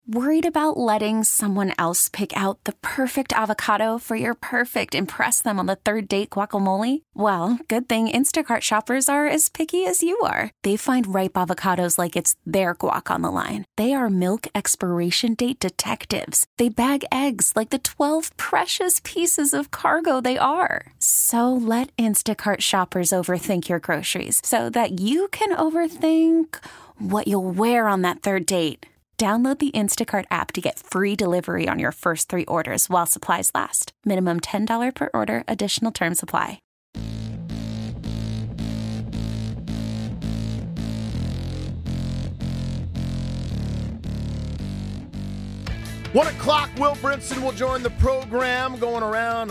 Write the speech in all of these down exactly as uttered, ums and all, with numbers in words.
Worried about letting someone else pick out the perfect avocado for your perfect impress them on the third date guacamole? Well, good thing Instacart shoppers are as picky as you are. They find ripe avocados like it's their guac on the line. They are milk expiration date detectives. They bag eggs like the twelve precious pieces of cargo they are. So let Instacart shoppers overthink your groceries so that you can overthink what you'll wear on that third date. Download the Instacart app to get free delivery on your first three orders while supplies last. Minimum ten dollars per order. Additional terms apply. One o'clock, Will Brinson will join the program, going around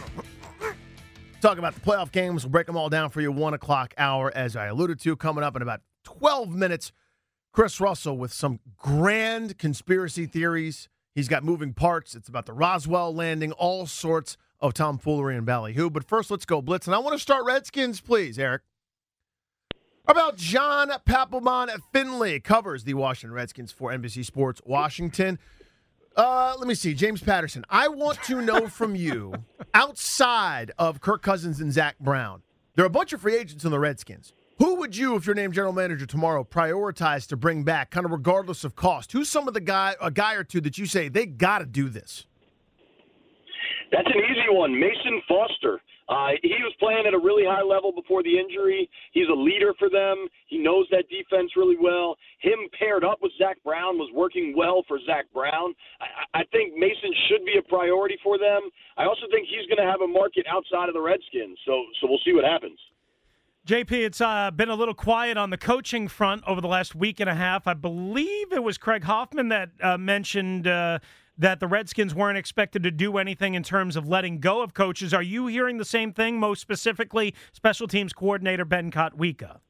talk about the playoff games. We'll break them all down for you. One o'clock hour, as I alluded to, coming up in about twelve minutes. Chris Russell with some grand conspiracy theories. He's got moving parts. It's about the Roswell landing, all sorts of tomfoolery and ballyhoo. But first, let's go blitz. And I want to start Redskins, please, Eric. About John Papelbon Finley covers the Washington Redskins for N B C Sports Washington. Uh, let me see. James Patterson, I want to know from you, outside of Kirk Cousins and Zach Brown, there are a bunch of free agents in the Redskins. Who would you, if you're named general manager tomorrow, prioritize to bring back, kind of regardless of cost? Who's some of the guy, a guy or two that you say they got to do this? That's an easy one. Mason Foster. Uh, he was playing at a really high level before the injury. He's a leader for them. He knows that defense really well. Him paired up with Zach Brown was working well for Zach Brown. I, I think Mason should be a priority for them. I also think he's going to have a market outside of the Redskins. So, so we'll see what happens. J P, it's uh, been a little quiet on the coaching front over the last week and a half. I believe it was Craig Hoffman that uh, mentioned uh, that the Redskins weren't expected to do anything in terms of letting go of coaches. Are you hearing the same thing, most specifically special teams coordinator Ben Kotwika?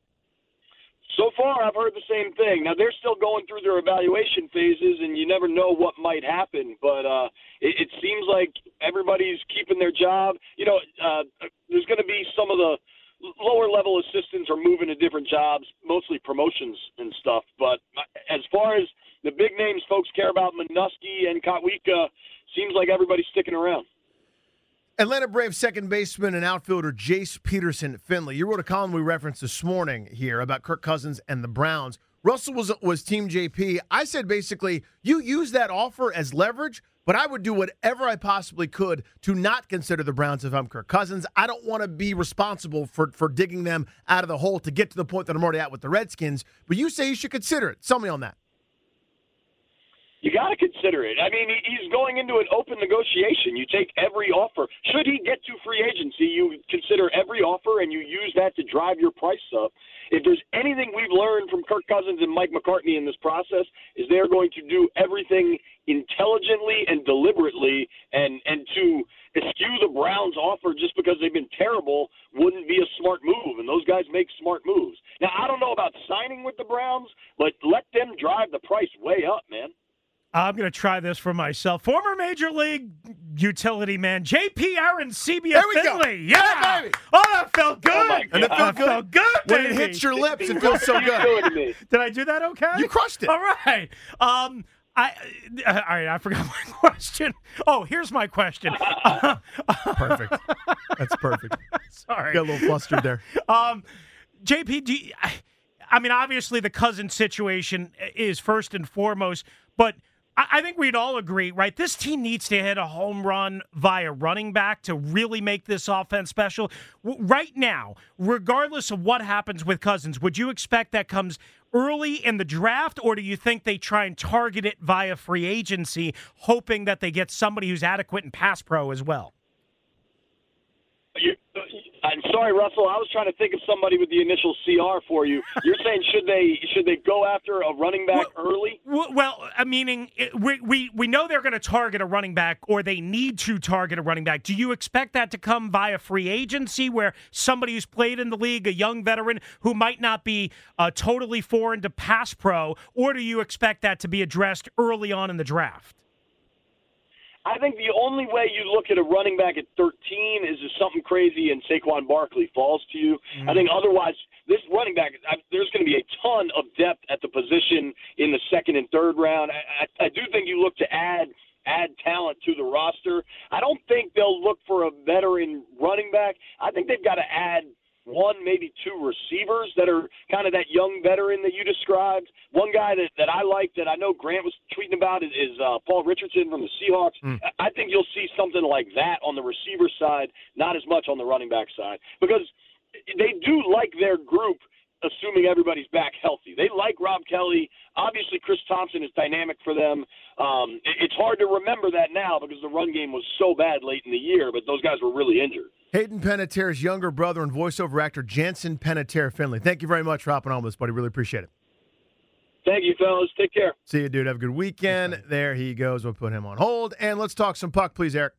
So far, I've heard the same thing. Now, they're still going through their evaluation phases, and you never know what might happen. But uh, it, it seems like everybody's keeping their job. You know, uh, there's going to be some of the lower-level assistants are moving to different jobs, mostly promotions and stuff. But as far as the big names folks care about, Manusky and Kotwika, seems like everybody's sticking around. Atlanta Braves second baseman and outfielder Jace Peterson Finley. You wrote a column we referenced this morning here about Kirk Cousins and the Browns. Russell was was Team J P. I said basically, you use that offer as leverage, but I would do whatever I possibly could to not consider the Browns if I'm Kirk Cousins. I don't want to be responsible for, for digging them out of the hole to get to the point that I'm already at with the Redskins. But you say you should consider it. Tell me on that. You got to consider it. I mean, he's going into an open negotiation. You take every offer. Should he get to free agency, you consider every offer and you use that to drive your price up. If there's anything we've learned from Kirk Cousins and Mike McCartney in this process, is they're going to do everything intelligently and deliberately, and, and to eschew the Browns' offer just because they've been terrible wouldn't be a smart move, and those guys make smart moves. Now, I don't know about signing with the Browns, but let them drive the price way up, man. I'm going to try this for myself. Former Major League utility man, J P Arencibia Finley. Yeah, yeah, baby. Oh, that felt good. Oh and it felt good. Felt good when baby. it hits your lips, it feels so good. Did I do that okay? You crushed it. All right. Um, I uh, all right. I forgot my question. Oh, here's my question. Perfect. That's perfect. Sorry, got a little flustered there. Um, J P, do you, I, I mean, obviously the Cousins situation is first and foremost, but I think we'd all agree, right? This team needs to hit a home run via running back to really make this offense special. Right now, regardless of what happens with Cousins, would you expect that comes early in the draft, or do you think they try and target it via free agency, hoping that they get somebody who's adequate in pass pro as well? You, I'm sorry, Russell. I was trying to think of somebody with the initial C R for you. You're saying should they should they go after a running back well, early? Well, meaning we, we we know they're going to target a running back, or they need to target a running back. Do you expect that to come via free agency, where somebody who's played in the league, a young veteran who might not be uh, totally foreign to pass pro, or do you expect that to be addressed early on in the draft? I think the only way you look at a running back at thirteen is if something crazy and Saquon Barkley falls to you. Mm-hmm. I think otherwise, this running back, I, there's going to be a ton of depth at the position in the second and third round. I, I do think you look to add add talent to the roster. I don't think they'll look for a veteran running back. I think they've got to add one, maybe two receivers that are kind of that young veteran that you described. One guy that, that I like that I know Grant was tweeting about is, is uh, Paul Richardson from the Seahawks. Mm. I think you'll see something like that on the receiver side, not as much on the running back side, because they do like their group, assuming everybody's back healthy. They like Rob Kelly. Obviously, Chris Thompson is dynamic for them. Um, it, it's hard to remember that now because the run game was so bad late in the year, but those guys were really injured. Hayden Panettiere's younger brother and voiceover actor, Jansen Panettiere Finley. Thank you very much for hopping on with us, buddy. Really appreciate it. Thank you, fellas. Take care. See you, dude. Have a good weekend. There he goes. We'll put him on hold. And let's talk some puck, please, Eric.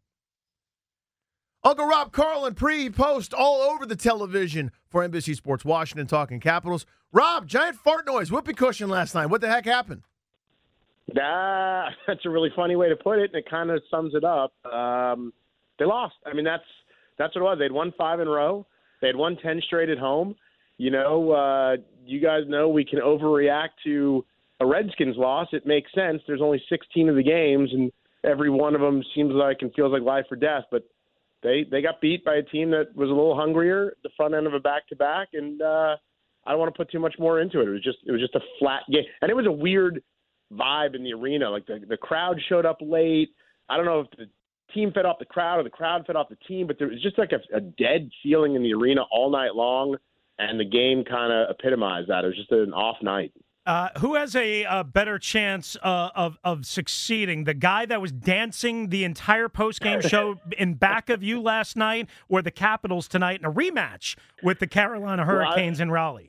Uncle Rob Carlin, pre-post, all over the television for N B C Sports Washington, talking Capitals. Rob, giant fart noise, whoopee cushion last night. What the heck happened? Nah, that's a really funny way to put it, and it kind of sums it up. Um, they lost. I mean, that's that's what it was. They'd won five in a row. They had won ten straight at home. You know, uh, you guys know we can overreact to a Redskins loss. It makes sense. There's only sixteen of the games, and every one of them seems like and feels like life or death. But they they got beat by a team that was a little hungrier at the front end of a back-to-back, and uh, I don't want to put too much more into it. It was just it was just a flat game, and it was a weird vibe in the arena. Like the the crowd showed up late. I don't know if the team fed off the crowd or the crowd fed off the team, but there was just like a, a dead feeling in the arena all night long, and the game kind of epitomized that. It was just an off night. Uh, who has a, a better chance uh, of of succeeding? The guy that was dancing the entire post-game show in back of you last night, or the Capitals tonight in a rematch with the Carolina Hurricanes well, I, in Raleigh?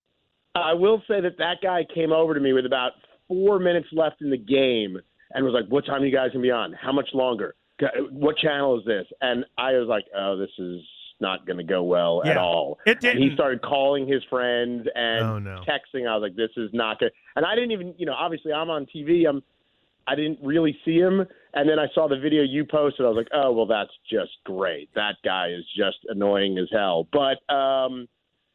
I will say that that guy came over to me with about four minutes left in the game and was like, "What time are you guys going to be on? How much longer? What channel is this?" And I was like, "Oh, this is not going to go well yeah, at all." It didn't. And he started calling his friends and oh, no. texting. I was like, "This is not good." And I didn't even, you know, obviously I'm on T V. I'm, I didn't really see him. And then I saw the video you posted. I was like, "Oh, well, that's just great. That guy is just annoying as hell." But um,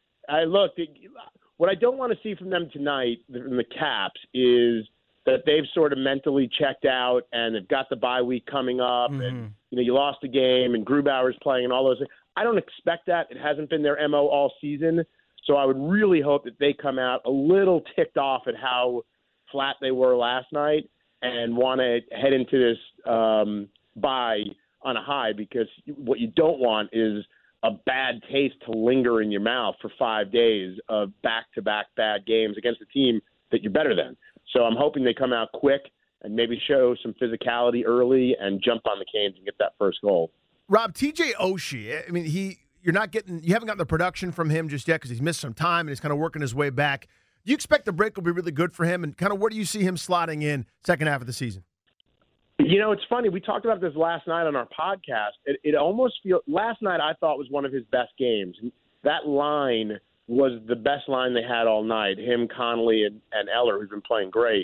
I looked. What I don't want to see from them tonight, from the Caps, is that they've sort of mentally checked out and they've got the bye week coming up, mm-hmm. and you know you lost a game and Grubauer's playing and all those things. I don't expect that. It hasn't been their M O all season, so I would really hope that they come out a little ticked off at how flat they were last night and want to head into this um, bye on a high, because what you don't want is a bad taste to linger in your mouth for five days of back-to-back bad games against a team that you're better than. So I'm hoping they come out quick and maybe show some physicality early and jump on the Canes and get that first goal. Rob, T J Oshie, I mean, he you're not getting, you haven't gotten the production from him just yet because he's missed some time and he's kind of working his way back. Do you expect the break will be really good for him, and kind of where do you see him slotting in second half of the season? You know, it's funny. We talked about this last night on our podcast. It, it almost feels – last night I thought was one of his best games. That line was the best line they had all night, him, Connolly, and, and Eller, who's been playing great.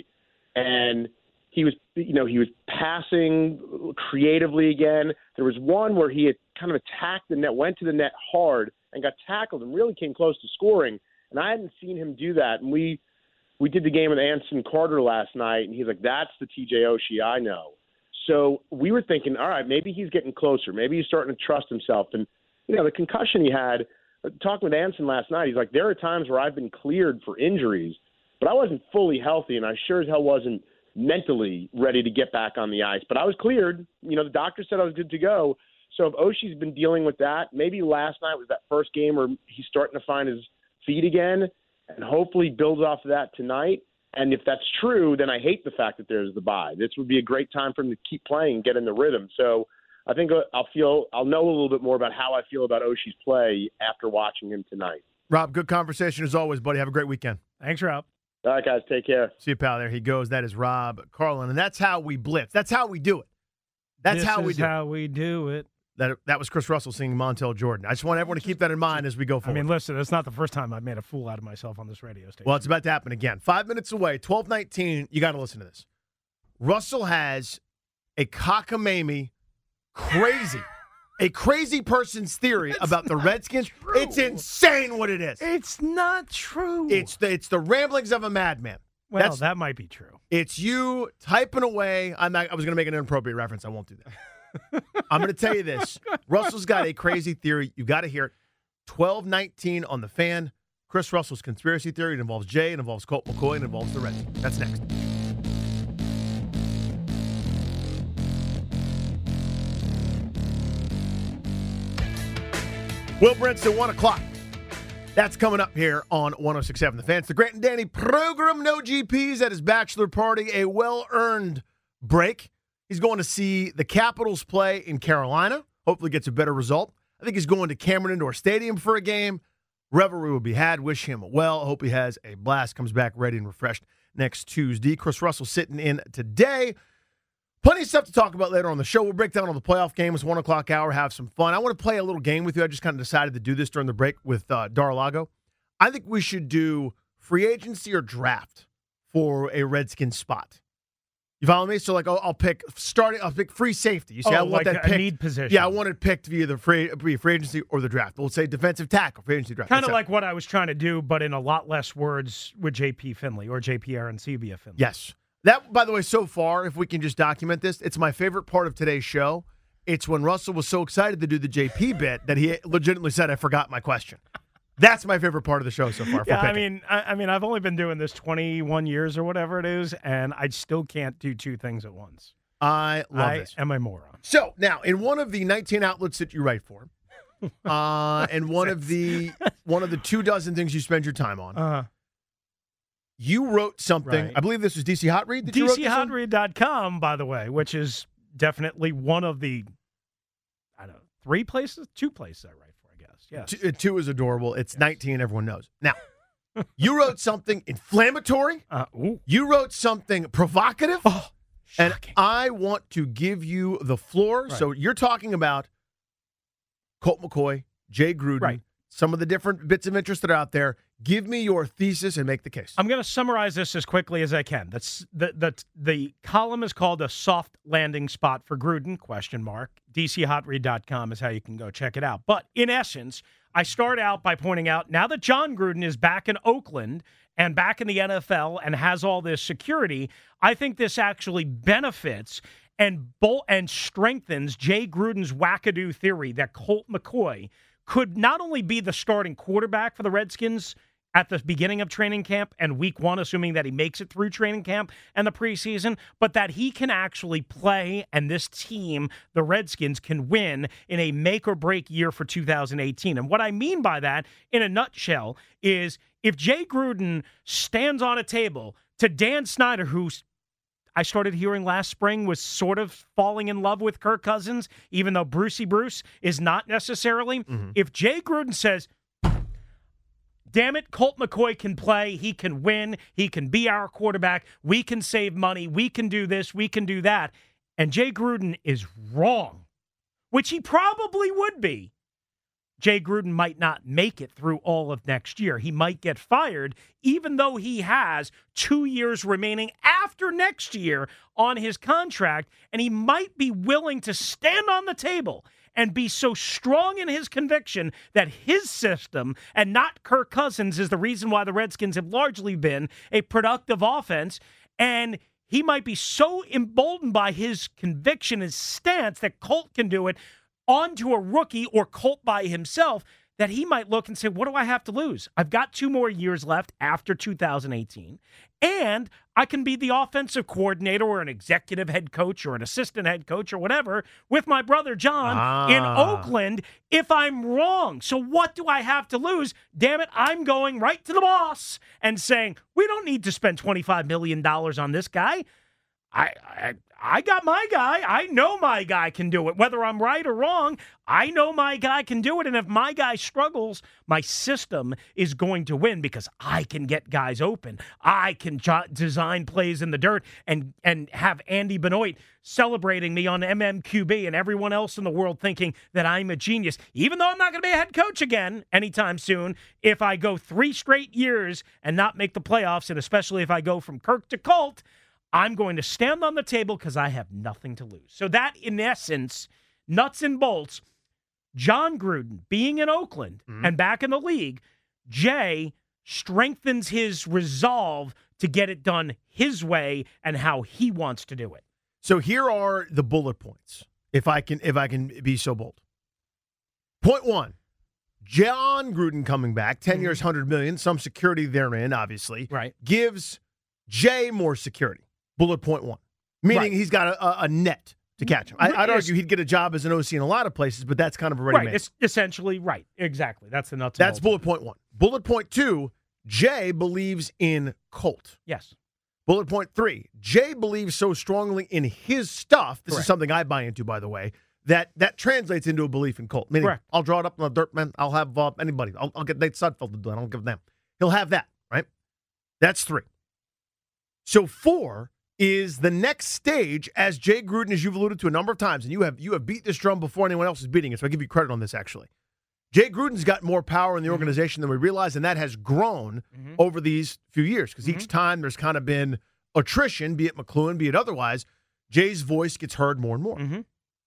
And he was – you know, he was passing creatively again. There was one where he had kind of attacked the net, went to the net hard, and got tackled and really came close to scoring. And I hadn't seen him do that. And we we did the game with Anson Carter last night, and he's like, that's the T J Oshie I know. So we were thinking, all right, maybe he's getting closer. Maybe he's starting to trust himself. And, you know, the concussion he had, talking with Anson last night, he's like, there are times where I've been cleared for injuries, but I wasn't fully healthy, and I sure as hell wasn't mentally ready to get back on the ice. But I was cleared. You know, the doctor said I was good to go. So if Oshie's been dealing with that, maybe last night was that first game where he's starting to find his feet again, and hopefully builds off of that tonight. And if that's true, then I hate the fact that there's the bye. This would be a great time for him to keep playing and get in the rhythm. So I think I'll feel I'll know a little bit more about how I feel about Oshie's play after watching him tonight. Rob, good conversation as always, buddy. Have a great weekend. Thanks, Rob. All right, guys, take care. See you, pal. There he goes. That is Rob Carlin, and that's how we blitz. That's how we do it. That's this how we is do how it. we do it. That that was Chris Russell singing Montel Jordan. I just want everyone to keep that in mind as we go forward. I mean, listen, it's not the first time I've made a fool out of myself on this radio station. Well, it's about to happen again. Five minutes away, twelve nineteen, you got to listen to this. Russell has a cockamamie, crazy, a crazy person's theory it's about the Redskins. True. It's insane what it is. It's not true. It's the, it's the ramblings of a madman. Well, That's, that might be true. It's you typing away. I'm not, I was going to make an inappropriate reference. I won't do that. I'm going to tell you this. Russell's got a crazy theory. You got to hear it. twelve nineteen on the Fan. Chris Russell's conspiracy theory. It involves Jay. It involves Colt McCoy. It involves the Reds. That's next. Will Brinson, one o'clock. That's coming up here on one oh six point seven The Fan. It's the Grant and Danny program. No G Ps at his bachelor party. A well-earned break. He's going to see the Capitals play in Carolina. Hopefully gets a better result. I think he's going to Cameron Indoor Stadium for a game. Revelry will be had. Wish him well. Hope he has a blast. Comes back ready and refreshed next Tuesday. Chris Russell sitting in today. Plenty of stuff to talk about later on the show. We'll break down all the playoff games, one o'clock hour, have some fun. I want to play a little game with you. I just kind of decided to do this during the break with uh, Dar-a-Lago. I think we should do free agency or draft for a Redskins spot. You follow me? So, like, I'll, I'll pick starting. I'll pick free safety. You see, oh, I want like that a picked. need position. Yeah, I want it picked via the free, via free agency or the draft. We'll say defensive tackle, free agency draft. Kind of like what I was trying to do, but in a lot less words with J P Finley or J P Arencibia Finley. Yes. That, by the way, so far, if we can just document this, it's my favorite part of today's show. It's when Russell was so excited to do the J P bit that he legitimately said, I forgot my question. That's my favorite part of the show so far. For yeah, picking. I mean, I, I mean, I've only been doing this twenty-one years or whatever it is, and I still can't do two things at once. I love I this. am a moron. So, now, in one of the nineteen outlets that you write for, uh, and one of the one of the two dozen things you spend your time on, Uh, you wrote something. Right. I believe this was D C Hot Read that D C you wrote Hot Read dot com, by the way, which is definitely one of the, I don't know, three places, two places I write for, I guess. Yes. Two, uh, two is adorable. It's yes. nineteen, everyone knows. Now, you wrote something inflammatory. Uh, ooh. You wrote something provocative. Oh, and shocking. I want to give you the floor. Right. So you're talking about Colt McCoy, Jay Gruden, right. some of the different bits of interest that are out there. Give me your thesis and make the case. I'm going to summarize this as quickly as I can. That's the, the the column is called A Soft Landing Spot for Gruden, question mark. D C Hot Read dot com is how you can go check it out. But in essence, I start out by pointing out now that John Gruden is back in Oakland and back in the N F L and has all this security, I think this actually benefits and bol- and strengthens Jay Gruden's wackadoo theory that Colt McCoy could not only be the starting quarterback for the Redskins at the beginning of training camp and week one, assuming that he makes it through training camp and the preseason, but that he can actually play and this team, the Redskins, can win in a make-or-break year for two thousand eighteen. And what I mean by that, in a nutshell, is if Jay Gruden stands on a table to Dan Snyder, who's I started hearing last spring was sort of falling in love with Kirk Cousins, even though Brucey Bruce is not necessarily. Mm-hmm. If Jay Gruden says, damn it, Colt McCoy can play, he can win, he can be our quarterback, we can save money, we can do this, we can do that, and Jay Gruden is wrong, which he probably would be, Jay Gruden might not make it through all of next year. He might get fired, even though he has two years remaining after next year on his contract, and he might be willing to stand on the table and be so strong in his conviction that his system and not Kirk Cousins is the reason why the Redskins have largely been a productive offense, and he might be so emboldened by his conviction and stance that Colt can do it onto a rookie or Colt by himself, that he might look and say, what do I have to lose? I've got two more years left after two thousand eighteen, and I can be the offensive coordinator or an executive head coach or an assistant head coach or whatever with my brother John ah. in Oakland if I'm wrong. So what do I have to lose? Damn it, I'm going right to the boss and saying, we don't need to spend twenty-five million dollars on this guy. I, I I got my guy. I know my guy can do it. Whether I'm right or wrong, I know my guy can do it. And if my guy struggles, my system is going to win because I can get guys open. I can jo- design plays in the dirt and, and have Andy Benoit celebrating me on M M Q B and everyone else in the world thinking that I'm a genius. Even though I'm not going to be a head coach again anytime soon, if I go three straight years and not make the playoffs, and especially if I go from Kirk to Colt, I'm going to stand on the table because I have nothing to lose. So that, in essence, nuts and bolts, John Gruden being in Oakland mm-hmm. and back in the league, Jay strengthens his resolve to get it done his way and how he wants to do it. So here are the bullet points, if I can if I can be so bold. Point one, John Gruden coming back, ten mm-hmm. years, one hundred million dollars, some security therein, obviously, right. gives Jay more security. Bullet point one, meaning right. he's got a, a net to catch him. I, I'd argue he'd get a job as an O C in a lot of places, but that's kind of already right. made. It's essentially right. Exactly. That's the nuts. That's bullet point one. Bullet point two, Jay believes in Colt. Yes. Bullet point three, Jay believes so strongly in his stuff, this Correct. is something I buy into, by the way, that that translates into a belief in Colt. Meaning, Correct. I'll draw it up on the dirt, man. I'll have uh, anybody. I'll, I'll get Nate Sudfeld to do it. I don't give them. He'll have that, right? That's three. So four is the next stage, as Jay Gruden, as you've alluded to a number of times, and you have you have beat this drum before anyone else is beating it, so I give you credit on this, actually. Jay Gruden's got more power in the organization mm-hmm. than we realize, and that has grown mm-hmm. over these few years, because mm-hmm. each time there's kind of been attrition, be it McLuhan, be it otherwise, Jay's voice gets heard more and more. Mm-hmm.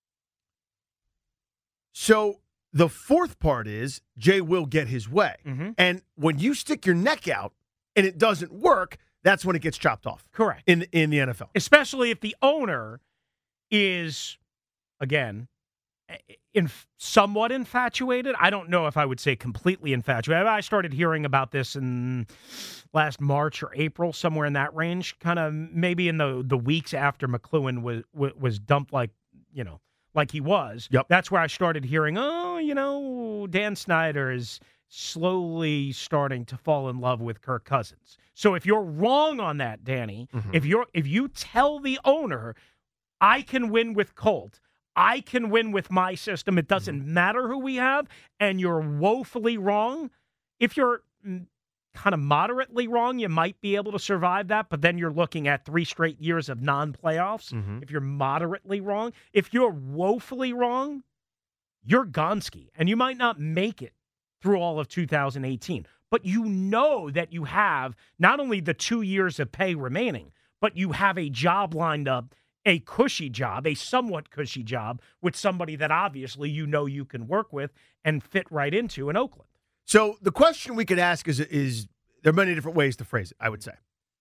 So the fourth part is Jay will get his way. Mm-hmm. And when you stick your neck out and it doesn't work, that's when it gets chopped off. Correct. In, in the N F L. Especially if the owner is, again, in somewhat infatuated. I don't know if I would say completely infatuated. I started hearing about this in last March or April, somewhere in that range, kind of maybe in the the weeks after McLuhan was was dumped, like you know, like he was. Yep. That's where I started hearing, oh, you know, Dan Snyder is slowly starting to fall in love with Kirk Cousins. So if you're wrong on that, Danny, mm-hmm. if you're if you tell the owner, I can win with Colt, I can win with my system, it doesn't mm-hmm. matter who we have, and you're woefully wrong, if you're kind of moderately wrong, you might be able to survive that, but then you're looking at three straight years of non-playoffs. Mm-hmm. If you're moderately wrong, if you're woefully wrong, you're Gonski, and you might not make it through all of two thousand eighteen. But you know that you have not only the two years of pay remaining, but you have a job lined up, a cushy job, a somewhat cushy job with somebody that obviously you know you can work with and fit right into in Oakland. So the question we could ask is, is there are many different ways to phrase it, I would say.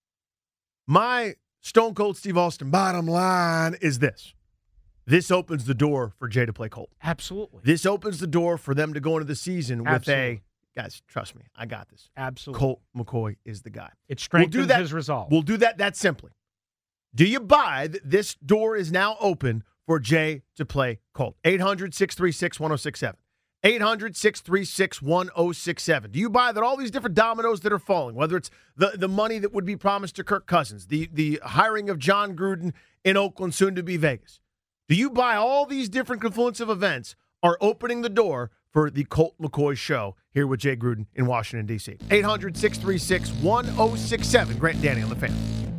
My Stone Cold Steve Austin bottom line is this. This opens the door for Jay to play Colt. Absolutely. This opens the door for them to go into the season Absolutely. with a, guys, trust me, I got this. Absolutely. Colt McCoy is the guy. It strengthens we'll do that, his resolve. We'll do that that simply. Do you buy that this door is now open for Jay to play Colt? eight hundred, six three six, one oh six seven. eight hundred, six three six, one oh six seven. Do you buy that all these different dominoes that are falling, whether it's the, the money that would be promised to Kirk Cousins, the, the hiring of John Gruden in Oakland, soon to be Vegas, do you buy all these different confluence of events are opening the door for the Colt McCoy show here with Jay Gruden in Washington, D C? eight hundred, six three six, one oh six seven. Grant and Danny on the Fan.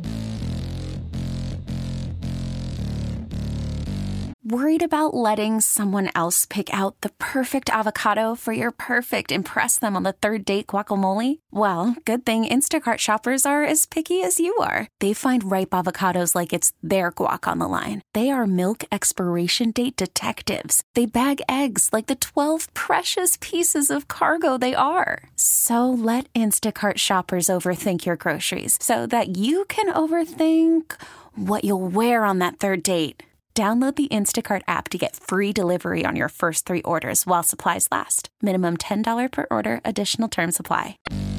Worried about letting someone else pick out the perfect avocado for your perfect impress them on the third date guacamole? Well, good thing Instacart shoppers are as picky as you are. They find ripe avocados like it's their guac on the line. They are milk expiration date detectives. They bag eggs like the twelve precious pieces of cargo they are. So let Instacart shoppers overthink your groceries so that you can overthink what you'll wear on that third date. Download the Instacart app to get free delivery on your first three orders while supplies last. Minimum ten dollars per order. Additional terms apply.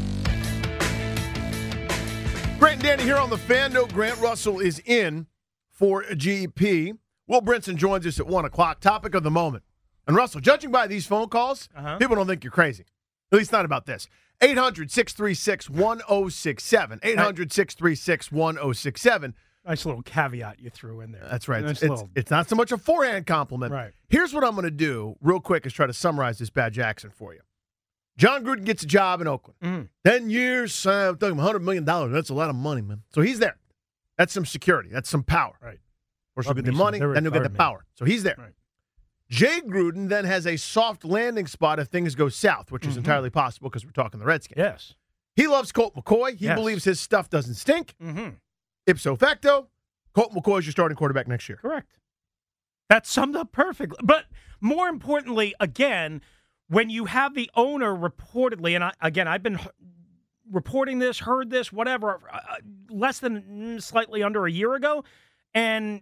Grant and Danny here on the Fan. No, Grant Russell is in for G P. Will Brinson joins us at one o'clock. Topic of the moment. And Russell, judging by these phone calls, uh-huh. people don't think you're crazy. At least not about this. eight hundred, six three six, one oh six seven. eight hundred, six three six, one oh six seven. Nice little caveat you threw in there. That's right. Nice It's, little... it's not so much a forehand compliment. Right. Here's what I'm going to do real quick is try to summarize this bad Jackson for you. John Gruden gets a job in Oakland. Mm. ten years, uh, one hundred million dollars. That's a lot of money, man. So he's there. That's some security. That's some power. Right. First he'll get the money, then he'll get the power. So he's there. Right. Jay Gruden then has a soft landing spot if things go south, which mm-hmm. is entirely possible because we're talking the Redskins. Yes. He loves Colt McCoy. He yes. believes his stuff doesn't stink. Mm-hmm. Ipso facto, Colt McCoy is your starting quarterback next year. Correct. That summed up perfectly. But more importantly, again, when you have the owner reportedly, and I, again, I've been reporting this, heard this, whatever, uh, less than mm, slightly under a year ago. And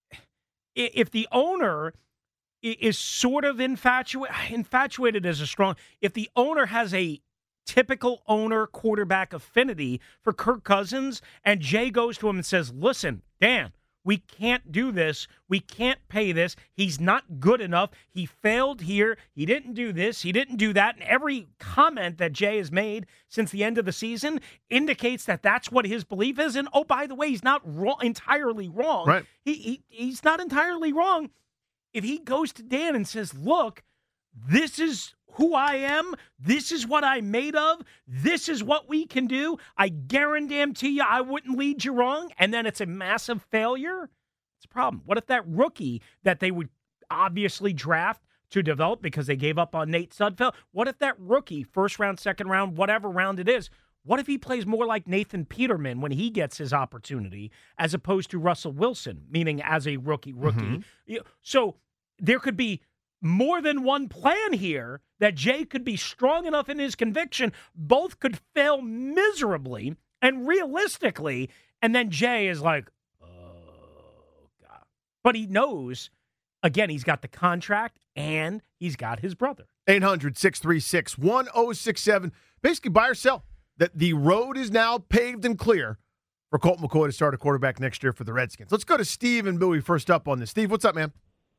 if the owner is sort of infatuated, infatuated is a strong, if the owner has a typical owner quarterback affinity for Kirk Cousins, and Jay goes to him and says, listen, Dan, we can't do this. We can't pay this. He's not good enough. He failed here. He didn't do this. He didn't do that. And every comment that Jay has made since the end of the season indicates that that's what his belief is. And, oh, by the way, he's not wrong, entirely wrong. Right. He, he He's not entirely wrong. If he goes to Dan and says, look, this is who I am, this is what I'm made of, this is what we can do, I guarantee you I wouldn't lead you wrong, and then it's a massive failure, it's a problem. What if that rookie that they would obviously draft to develop because they gave up on Nate Sudfeld, what if that rookie, first round, second round, whatever round it is, what if he plays more like Nathan Peterman when he gets his opportunity as opposed to Russell Wilson, meaning as a rookie rookie? Mm-hmm. So there could be more than one plan here that Jay could be strong enough in his conviction. Both could fail miserably and realistically. And then Jay is like, oh, God. But he knows, again, he's got the contract and he's got his brother. eight hundred, six three six, one oh six seven. Basically, buy or sell. That the road is now paved and clear for Colt McCoy to start a quarterback next year for the Redskins. Let's go to Steve and Bowie first up on this. Steve, what's up, man?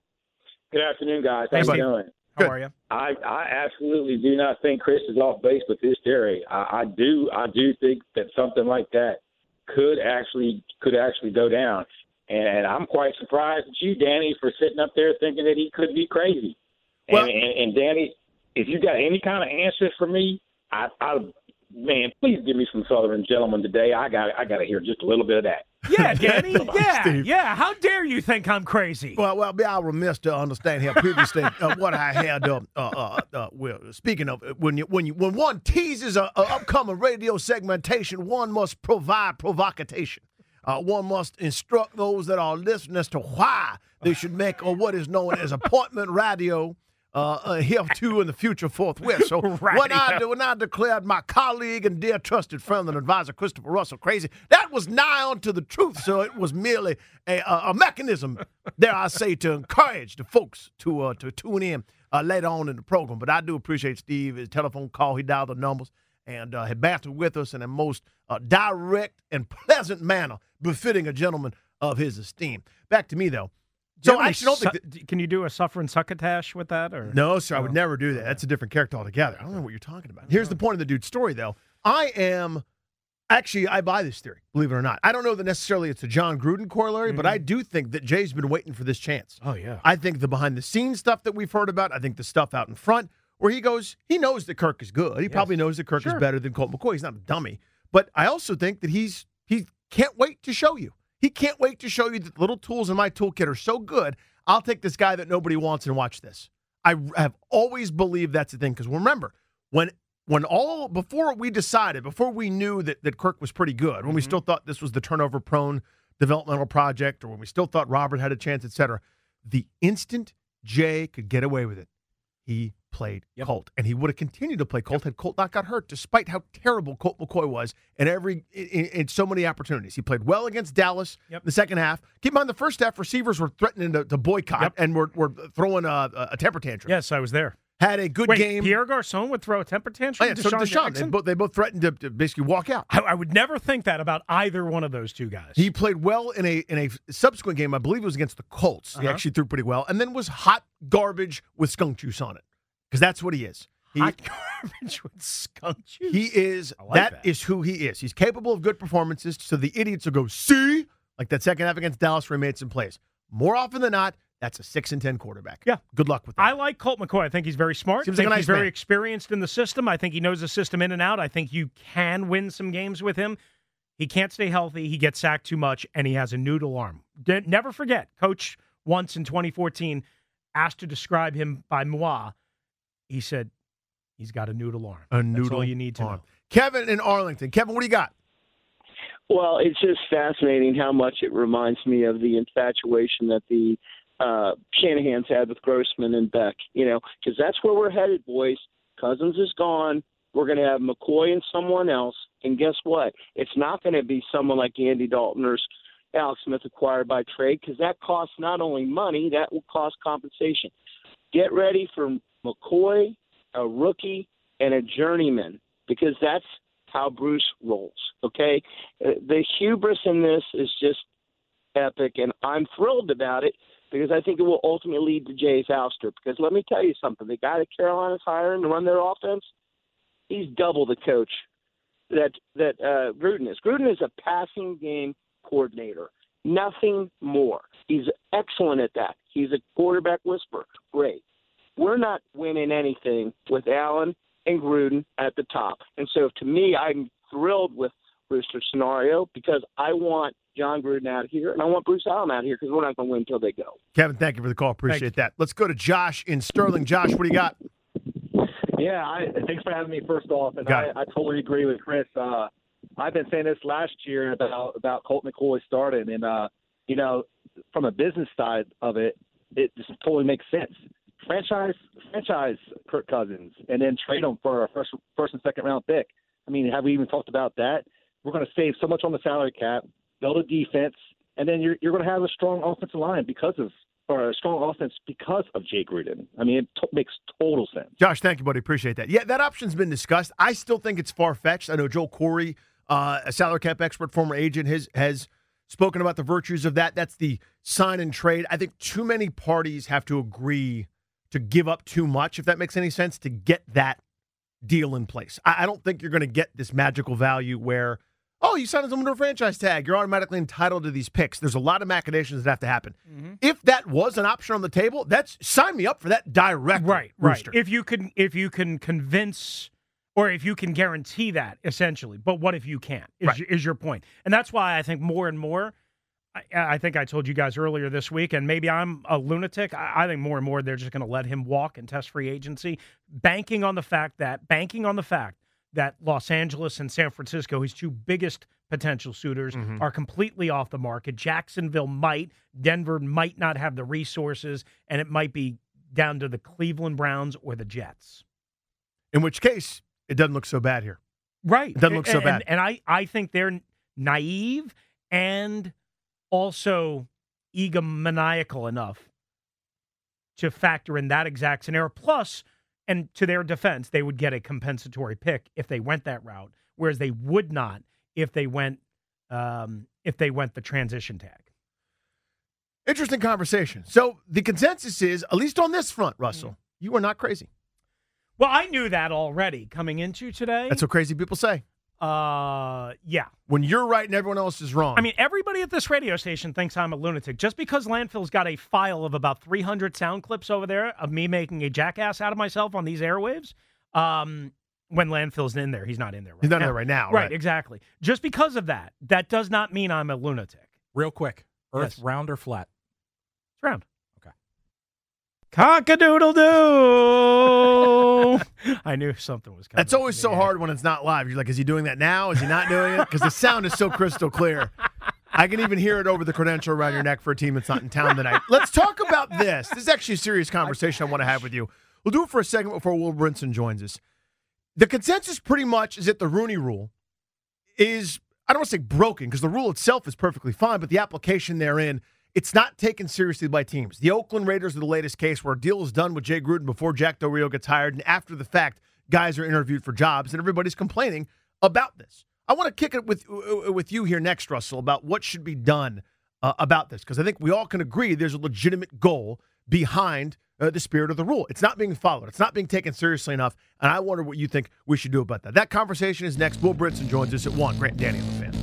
Good afternoon, guys. How you doing? How Good. are you? I, I absolutely do not think Chris is off base with his theory. I, I do I do think that something like that could actually could actually go down. And I'm quite surprised at you, Danny, for sitting up there thinking that he could be crazy. Well, and, and, and Danny, if you got any kind of answers for me, I, I man, please give me some Southern Gentlemen today. I got I got to hear just a little bit of that. Yeah, Danny. yeah, Steve. yeah. How dare you think I'm crazy? Well, well, I was remiss to understand here previously uh, what I had. Uh, uh, uh, uh, well, speaking of when you when you when one teases a, a upcoming radio segmentation, one must provide provocation. Uh, one must instruct those that are listening as to why they should make or what is known as appointment radio. Uh, uh, here too in the future forthwith. So when I when I declared my colleague and dear trusted friend and advisor Christopher Russell crazy, that was nigh on to the truth. So it was merely a, a, a mechanism, dare I say, to encourage the folks to uh, to tune in uh, later on in the program. But I do appreciate Steve, his telephone call. He dialed the numbers and uh, had bantered with us in a most uh, direct and pleasant manner, befitting a gentleman of his esteem. Back to me though. So I actually don't think that, can you do a suffering succotash with that? Or no, sir, I would oh. never do that. That's a different character altogether. I don't know what you're talking about. Here's the point of the dude's story, though. I am actually I buy this theory, believe it or not. I don't know that necessarily it's a John Gruden corollary, mm-hmm. but I do think that Jay's been waiting for this chance. Oh yeah. I think the behind the scenes stuff that we've heard about. I think the stuff out in front where he goes, he knows that Kirk is good. He yes. probably knows that Kirk sure. is better than Colt McCoy. He's not a dummy, but I also think that he's he can't wait to show you. He can't wait to show you that the little tools in my toolkit are so good. I'll take this guy that nobody wants and watch this. I have always believed that's the thing. Because remember, when when all before we decided, before we knew that, that Kirk was pretty good, when mm-hmm. we still thought this was the turnover-prone developmental project, or when we still thought Robert had a chance, et cetera, the instant Jay could get away with it, he played yep. Colt. And he would have continued to play Colt yep. had Colt not got hurt, despite how terrible Colt McCoy was in every in, in so many opportunities. He played well against Dallas yep. in the second half. Keep in mind, the first half, receivers were threatening to, to boycott yep. and were, were throwing a, a temper tantrum. Yes, I was there. Had a good Wait, game. Pierre Garçon would throw a temper tantrum? Oh, yeah, so did Deshaun. They both, they both threatened to, to basically walk out. I, I would never think that about either one of those two guys. He played well in a in a subsequent game. I believe it was against the Colts. Uh-huh. He actually threw pretty well. And then was hot garbage with skunk juice on it. Because that's what he is. He, hot garbage with skunk juice? He is, like that, that is who he is. He's capable of good performances, so the idiots will go, see? Like that second half against Dallas where he made some plays. More often than not, that's a six and ten quarterback. Yeah. Good luck with that. I like Colt McCoy. I think he's very smart. Seems I think like a nice he's very man. experienced in the system. I think he knows the system in and out. I think you can win some games with him. He can't stay healthy. He gets sacked too much, and he has a noodle arm. De- never forget, Coach once in twenty fourteen asked to describe him by moi. He said, he's got a noodle arm. A noodle That's all you need to arm. know. Kevin in Arlington. Kevin, what do you got? Well, it's just fascinating how much it reminds me of the infatuation that the uh, Shanahan's had with Grossman and Beck, you know, because that's where we're headed, boys. Cousins is gone. We're going to have McCoy and someone else. And guess what? It's not going to be someone like Andy Dalton or Alex Smith acquired by trade, because that costs not only money, that will cost compensation. Get ready for McCoy, a rookie, and a journeyman, because that's how Bruce rolls, okay? The hubris in this is just epic, and I'm thrilled about it because I think it will ultimately lead to Jay Fauster. Because let me tell you something, the guy that Carolina's hiring to run their offense, he's double the coach that that uh, Gruden is. Gruden is a passing game coordinator, nothing more. He's excellent at that. He's a quarterback whisperer. Great. We're not winning anything with Allen and Gruden at the top. And so to me, I'm thrilled with Brewster's scenario because I want John Gruden out of here and I want Bruce Allen out of here because we're not going to win until they go. Kevin, thank you for the call. Appreciate that. Let's go to Josh in Sterling. Josh, what do you got? Yeah, I, thanks for having me first off. And I, I totally agree with Chris. Uh, I've been saying this last year about, about Colt McCoy starting. And, uh, you know, from a business side of it, it just totally makes sense. Franchise, franchise Kirk Cousins, and then trade him for a first, first and second round pick. I mean, have we even talked about that? We're going to save so much on the salary cap, build a defense, and then you're you're going to have a strong offensive line because of, or a strong offense because of Jay Gruden. I mean, it t- makes total sense. Josh, thank you, buddy. Appreciate that. Yeah, that option's been discussed. I still think it's far fetched. I know Joel Corey, uh, a salary cap expert, former agent, has has spoken about the virtues of that. That's the sign and trade. I think too many parties have to agree to give up too much, if that makes any sense, to get that deal in place. I, I don't think you're going to get this magical value where, oh, you signed someone to a franchise tag, you're automatically entitled to these picks. There's a lot of machinations that have to happen. Mm-hmm. If that was an option on the table, that's sign me up for that direct. Right, Rooster. right. If you can, if you can convince, or if you can guarantee that, essentially. But what if you can't? Is, right. your, is your point? And that's why I think more and more. I, I think I told you guys earlier this week, and maybe I'm a lunatic. I, I think more and more they're just going to let him walk and test free agency, banking on the fact that banking on the fact that Los Angeles and San Francisco, his two biggest potential suitors, mm-hmm. are completely off the market. Jacksonville might, Denver might not have the resources, and it might be down to the Cleveland Browns or the Jets. In which case, it doesn't look so bad here. Right. It doesn't look so and, bad. And I, I think they're naive and also egomaniacal enough to factor in that exact scenario. Plus, and to their defense, they would get a compensatory pick if they went that route, whereas they would not if they went um, if they went the transition tag. Interesting conversation. So the consensus is, at least on this front, Russell, mm-hmm. you are not crazy. Well, I knew that already coming into today. That's what crazy people say. Uh, yeah. When you're right and everyone else is wrong. I mean, everybody at this radio station thinks I'm a lunatic. Just because Landfill's got a file of about three hundred sound clips over there of me making a jackass out of myself on these airwaves, um, when Landfill's in there, he's not in there right now. He's not in there right now. Right, right, exactly. Just because of that, that does not mean I'm a lunatic. Real quick, Earth Yes. round or flat? It's round. Okay. Cock-a-doodle-doo. I knew something was coming. That's always so hard when it's not live. You're like, is he doing that now? Is he not doing it? Because the sound is so crystal clear. I can even hear it over the credential around your neck for a team that's not in town tonight. Let's talk about this. This is actually a serious conversation I want to have with you. We'll do it for a second before Will Brinson joins us. The consensus pretty much is that the Rooney Rule is, I don't want to say broken, because the rule itself is perfectly fine, but the application therein, it's not taken seriously by teams. The Oakland Raiders are the latest case where a deal is done with Jay Gruden before Jack Del Rio gets hired, and after the fact, guys are interviewed for jobs, and everybody's complaining about this. I want to kick it with with you here next, Russell, about what should be done uh, about this, because I think we all can agree there's a legitimate goal behind uh, the spirit of the rule. It's not being followed. It's not being taken seriously enough, and I wonder what you think we should do about that. That conversation is next. Will Brinson joins us at one. Grant and Danny on the Fan.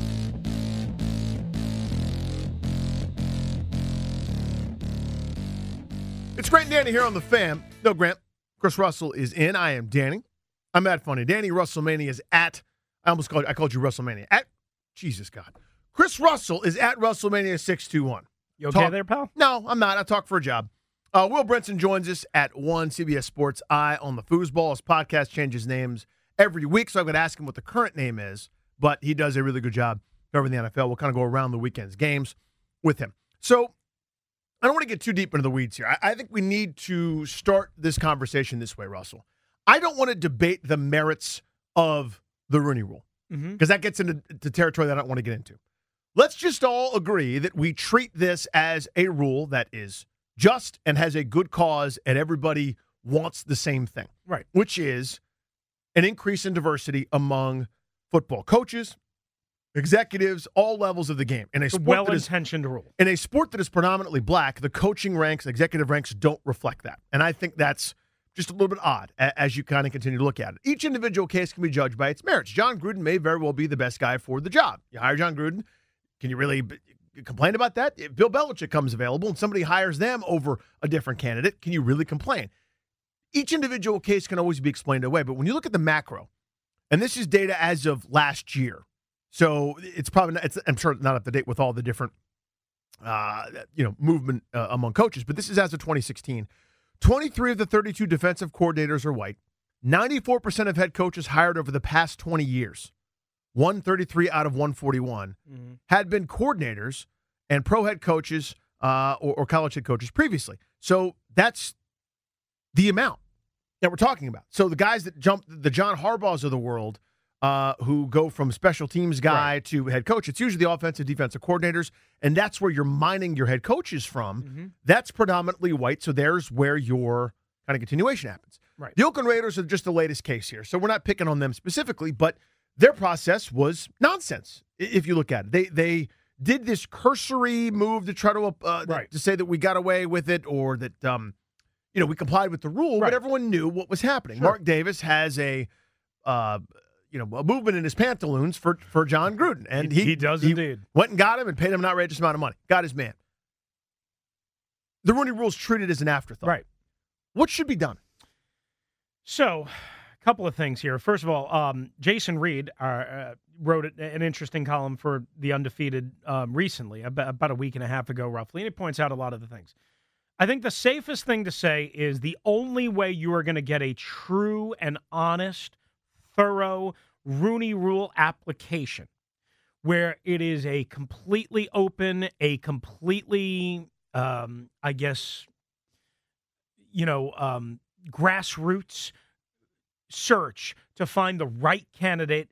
It's Grant and Danny here on the Fan. No, Grant. Chris Russell is in. I am Danny. I'm at Funny. Danny Russellmania is at, I almost called I called you Russellmania. At, Jesus God. Chris Russell is at Russellmania six two one. You okay talk, there, pal? No, I'm not. I talk for a job. Uh, Will Brinson joins us at one, C B S Sports Eye on the Foosball. His podcast changes names every week, so I'm going to ask him what the current name is, but he does a really good job covering the N F L. We'll kind of go around the weekend's games with him. So I don't want to get too deep into the weeds here. I, I think we need to start this conversation this way, Russell. I don't want to debate the merits of the Rooney Rule, because Mm-hmm. that gets into to territory that I don't want to get into. Let's just all agree that we treat this as a rule that is just and has a good cause, and everybody wants the same thing, Right. which is an increase in diversity among football coaches, executives, all levels of the game. In a It's a sport that is well-intentioned rule. in a sport that is predominantly black, the coaching ranks, executive ranks don't reflect that. And I think that's just a little bit odd a- as you kind of continue to look at it. Each individual case can be judged by its merits. John Gruden may very well be the best guy for the job. You hire John Gruden, can you really b- complain about that? If Bill Belichick comes available and somebody hires them over a different candidate, can you really complain? Each individual case can always be explained away. But when you look at the macro, and this is data as of last year, so it's probably not, it's, I'm sure not up to date with all the different uh, you know, movement uh, among coaches, but this is as of twenty sixteen. twenty-three of the thirty-two defensive coordinators are white. ninety-four percent of head coaches hired over the past twenty years, one thirty-three out of one forty-one, Mm-hmm. had been coordinators and pro head coaches uh, or, or college head coaches previously. So that's the amount that we're talking about. So the guys that jump, the John Harbaughs of the world, uh, who go from special teams guy Right. to head coach, it's usually the offensive, defensive coordinators, and that's where you're mining your head coaches from. Mm-hmm. That's predominantly white, so there's where your kind of continuation happens. Right. The Oakland Raiders are just the latest case here, so we're not picking on them specifically, but their process was nonsense, i- if you look at it. They they did this cursory move to try to uh, Right. to say that we got away with it, or that um, you know, we complied with the rule, Right. but everyone knew what was happening. Sure. Mark Davis has a uh, you know, a movement in his pantaloons for for John Gruden, and He- he he does indeed. went and got him and paid him an outrageous amount of money. Got his man. The Rooney Rule's treated as an afterthought. Right. What should be done? So, a couple of things here. First of all, um, Jason Reed uh, uh, wrote an interesting column for The Undefeated um, recently, about, about a week and a half ago, roughly, and it points out a lot of the things. I think the safest thing to say is the only way you are going to get a true and honest, thorough Rooney Rule application, where it is a completely open, a completely, um, I guess, you know, um, grassroots search to find the right candidate,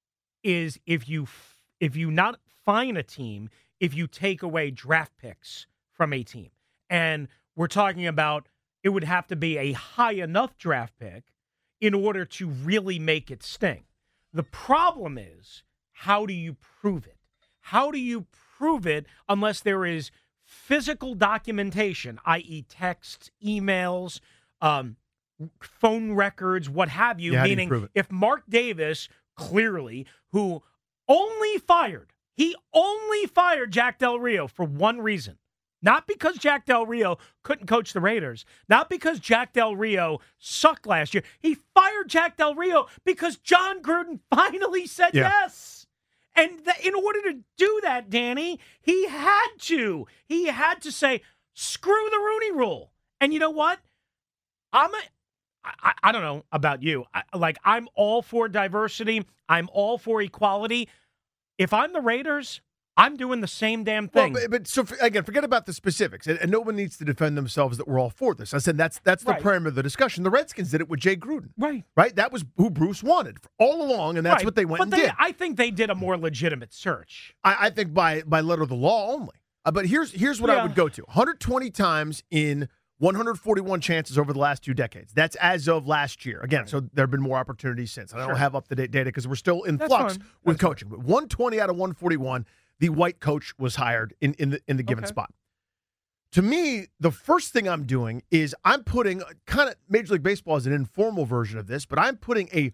is if you f- if you not find a team, if you take away draft picks from a team. And we're talking about, it would have to be a high enough draft pick in order to really make it sting. The problem is, how do you prove it? How do you prove it unless there is physical documentation, that is texts, emails, um, phone records, what have you? Yeah, how do you meaning, prove it? if Mark Davis, clearly, who only fired, he only fired Jack Del Rio for one reason. Not because Jack Del Rio couldn't coach the Raiders. Not because Jack Del Rio sucked last year. He fired Jack Del Rio because John Gruden finally said Yeah. yes. And th- in order to do that, Danny, he had to. He had to say, screw the Rooney Rule. And you know what? I'm a, I, I don't know about you. I, like, I'm all for diversity. I'm all for equality. If I'm the Raiders, I'm doing the same damn thing. Well, but, but so for, again, forget about the specifics, and, and no one needs to defend themselves that we're all for this. I said that's that's the Right. parameter of the discussion. The Redskins did it with Jay Gruden, right. right? That was who Bruce wanted all along, and that's Right. what they went but and they, did. I think they did a more legitimate search. I, I think by by letter of the law only. Uh, but here's here's what I Yeah. would go to: one hundred twenty times in one hundred forty-one chances over the last two decades. That's as of last year. Again, so there have been more opportunities since. I don't Sure. have up to date data because we're still in That's flux fine. with That's fine. coaching. But one hundred twenty out of one hundred forty-one, the white coach was hired in in the in the given Okay. spot. To me, the first thing I'm doing is I'm putting kind of Major League Baseball is an informal version of this, but I'm putting a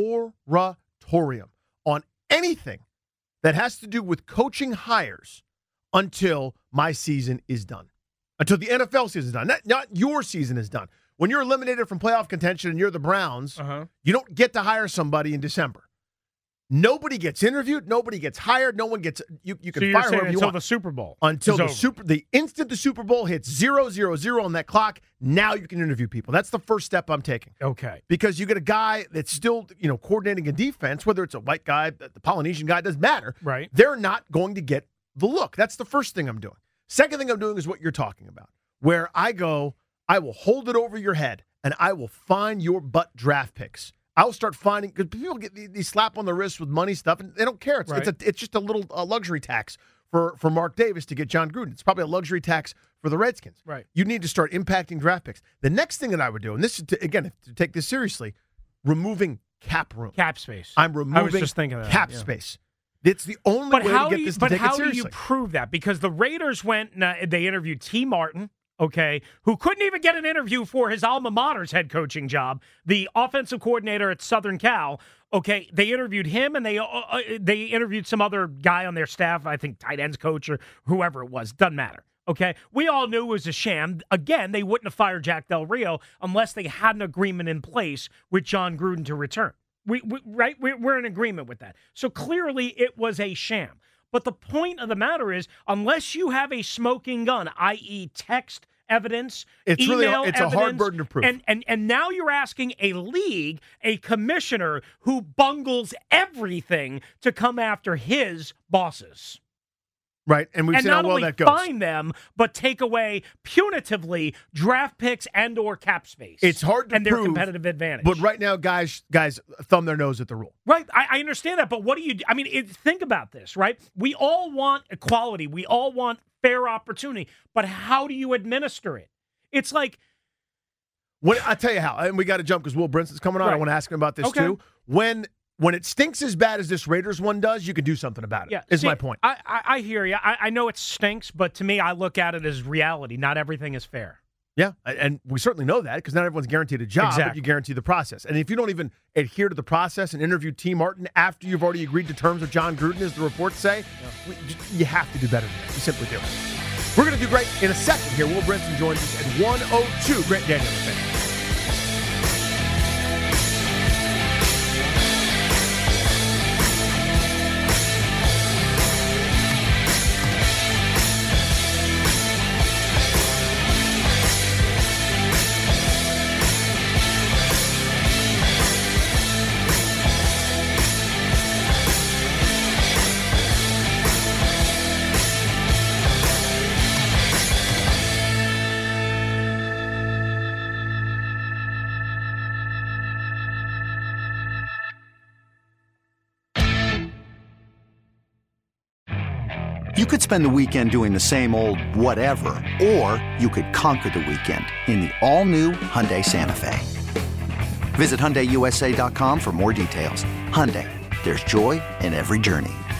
moratorium on anything that has to do with coaching hires until my season is done. Until the N F L season is done. Not, not your season is done. When you're eliminated from playoff contention and you're the Browns, Uh-huh. you don't get to hire somebody in December. Nobody gets interviewed. Nobody gets hired. No one gets. You, you can So you're fire saying whoever you until want the Super Bowl. until is the over. super the instant the Super Bowl hits zero zero zero on that clock. Now you can interview people. That's the first step I'm taking Okay. because you get a guy that's still you know coordinating a defense, whether it's a white guy, the Polynesian guy, doesn't matter. Right. They're not going to get the look. That's the first thing I'm doing. Second thing I'm doing is what you're talking about, where I go, I will hold it over your head and I will find your butt draft picks. I'll start finding, because people get these slap on the wrist with money stuff, and they don't care. It's, right. it's, a, it's just a little uh, luxury tax for, for Mark Davis to get John Gruden. It's probably a luxury tax for the Redskins. Right. You need to start impacting draft picks. The next thing that I would do, and this is, to, again, to take this seriously, removing cap room. Cap space. I'm removing I was just thinking of that, cap yeah. space. It's the only but way how to get do you, this to but take how it seriously. do you prove that? Because the Raiders went and uh, they interviewed T. Martin, okay, who couldn't even get an interview for his alma mater's head coaching job, the offensive coordinator at Southern Cal. Okay, they interviewed him, and they uh, uh, they interviewed some other guy on their staff, I think tight ends coach or whoever it was. Doesn't matter. Okay, we all knew it was a sham. Again, they wouldn't have fired Jack Del Rio unless they had an agreement in place with John Gruden to return. We, we right, we're, we're in agreement with that. So clearly, it was a sham. But the point of the matter is, unless you have a smoking gun, that is, text evidence, it's email really it's evidence, a hard burden to prove. And, and and now you're asking a league, a commissioner who bungles everything to come after his bosses. Right, and we've and seen how not well only that goes. fine them, but take away punitively draft picks and or cap space. It's hard to and their prove, competitive advantage. But right now, guys, guys thumb their nose at the rule. Right, I, I understand that, but what do you do? I mean, it, think about this, right? We all want equality. We all want fair opportunity, but how do you administer it? It's like... When, I'll tell you how, and we got to jump because Will Brinson's coming on. Right. I want to ask him about this okay. too. When... When it stinks as bad as this Raiders one does, you can do something about it, yeah, is see, my point. I, I, I hear you. I, I know it stinks, but to me, I look at it as reality. Not everything is fair. Yeah, and we certainly know that because not everyone's guaranteed a job, exactly. but you guarantee the process. And if you don't even adhere to the process and interview T. Martin after you've already agreed to terms with John Gruden, as the reports say, yeah. we, you have to do better than that. You simply do. We're going to do great in a second here. Will Brinson joins us at one oh two. Grant Daniels. You could spend the weekend doing the same old whatever, or you could conquer the weekend in the all-new Hyundai Santa Fe. Visit Hyundai U S A dot com for more details. Hyundai, there's joy in every journey.